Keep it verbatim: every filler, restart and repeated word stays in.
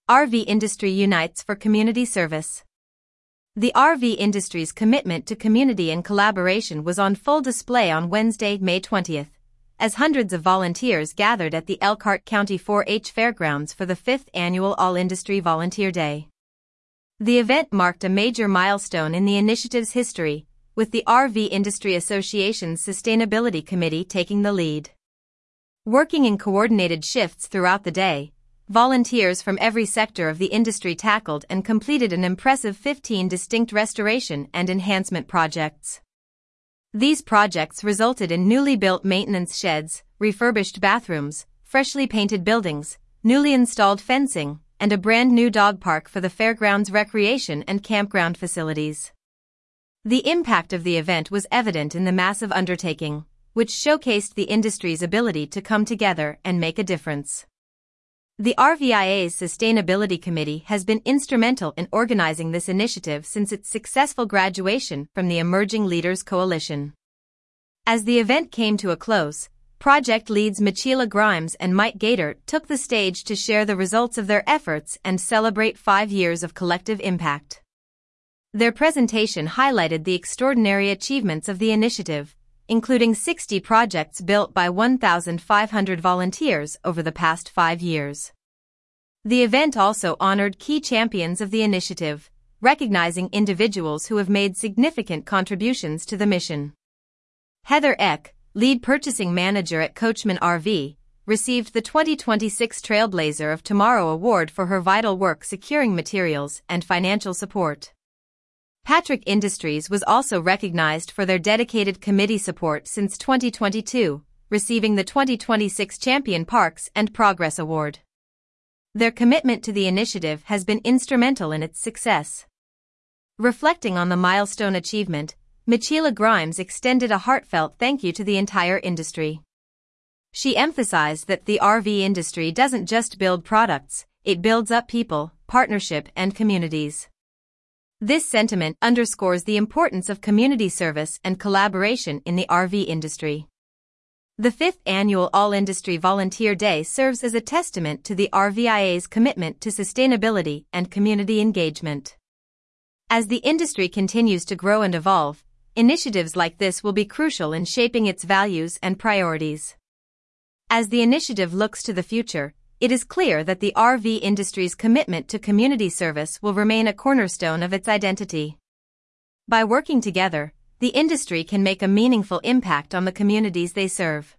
R V industry unites for community service. The R V industry's commitment to community and collaboration was on full display on Wednesday, May twentieth, as hundreds of volunteers gathered at the Elkhart County four H Fairgrounds for the fifth annual All-Industry Volunteer Day. The event marked a major milestone in the initiative's history, with the R V Industry Association's Sustainability Committee taking the lead. Working in coordinated shifts throughout the day, volunteers from every sector of the industry tackled and completed an impressive fifteen distinct restoration and enhancement projects. These projects resulted in newly built maintenance sheds, refurbished bathrooms, freshly painted buildings, newly installed fencing, and a brand new dog park for the fairgrounds' recreation and campground facilities. The impact of the event was evident in the massive undertaking, which showcased the industry's ability to come together and make a difference. The R V I A's Sustainability Committee has been instrumental in organizing this initiative since its successful graduation from the Emerging Leaders Coalition. As the event came to a close, project leads Michela Grimes and Mike Gator took the stage to share the results of their efforts and celebrate five years of collective impact. Their presentation highlighted the extraordinary achievements of the initiative, including sixty projects built by one thousand five hundred volunteers over the past five years. The event also honored key champions of the initiative, recognizing individuals who have made significant contributions to the mission. Heather Eck, lead purchasing manager at Coachman R V, received the twenty twenty-six Trailblazer of Tomorrow Award for her vital work securing materials and financial support. Patrick Industries was also recognized for their dedicated committee support since twenty twenty-two, receiving the twenty twenty-six Champion Parks and Progress Award. Their commitment to the initiative has been instrumental in its success. Reflecting on the milestone achievement, Michela Grimes extended a heartfelt thank you to the entire industry. She emphasized that the R V industry doesn't just build products, it builds up people, partnership, and communities. This sentiment underscores the importance of community service and collaboration in the R V industry. The fifth annual All-Industry Volunteer Day serves as a testament to the R V I A's commitment to sustainability and community engagement. As the industry continues to grow and evolve, initiatives like this will be crucial in shaping its values and priorities. As the initiative looks to the future, it is clear that the R V industry's commitment to community service will remain a cornerstone of its identity. By working together, the industry can make a meaningful impact on the communities they serve.